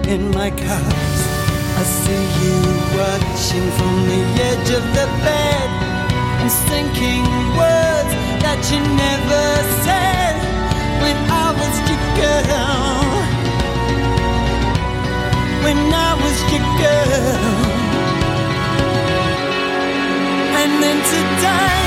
in my cups. I see you watching from the edge of the bed. I'm thinking words that you never said when I was your girl. When I was your girl. And then today